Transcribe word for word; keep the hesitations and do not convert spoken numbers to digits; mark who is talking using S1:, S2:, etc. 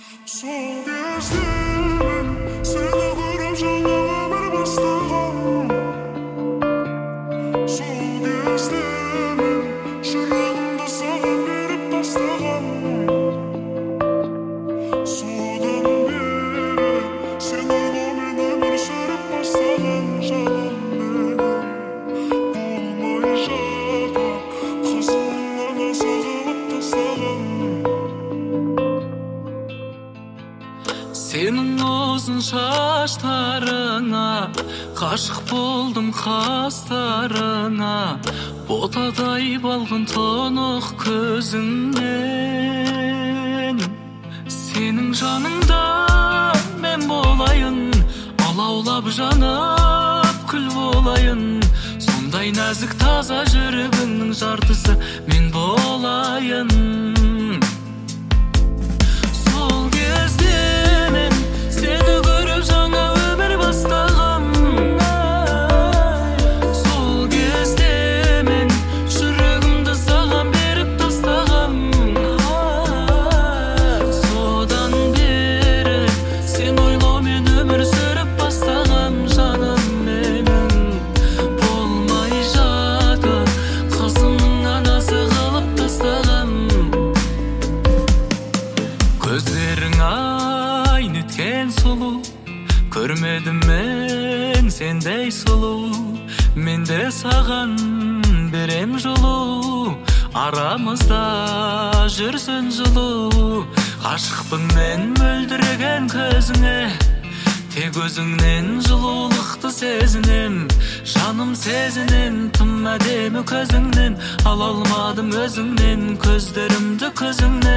S1: Сол кезде мен сені көріп жаңа өмір бастағам. Сол кезде мен жүрегімді саған беріп тастағам. Содан бері сен ойлаумен өмір сүріп бастағам. Жаным менің болмай жатыр, қызыңның анасы қылып тастағам.
S2: Сенің ұзын шаштарыңа ғашық болдым, қастарыңа ботадай балғын тұнық көзіңнен. Сенің жаныңда мен болайын, алаулап жанып күл болайын. Сондай нәзік таза жүрегіңнің жартысы мен болайын. Сол кезде мен сені көріп жаңа өмір бастағам. Сол кезде мен жүрегімді саған беріп тастағам. Содан бері сен ойлаумен өмір сүріп бастағам. Жаным менің болмай жатыр, қызымның анасы қылып тастағам. Көздерің ай неткен сұлу, көрмедім мен сендей сұлу. Мен де саған берем жылу, арамызда жүрсін жылу. Ғашықпын мен мөлдіреген көзіңе, тек өзіңнен жылулықты сезінем. Жаным сезінем тым әдемі көзіңнен, ала алмадым өзіңнен көздерімді көзіңнен.